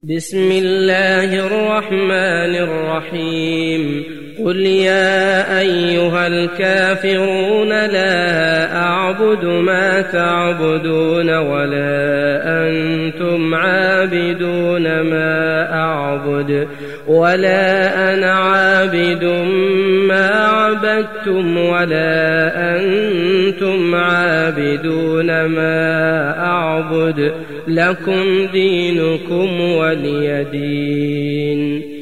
بسم الله الرحمن الرحيم قل يا أيها الكافرون لا أعبد ما تعبدون ولا أنتم عابدون ما أعبد ولا أنا عابد ما عبدتم ولا أنتم عابدون ما أعبد لكم دينكم ولي دين.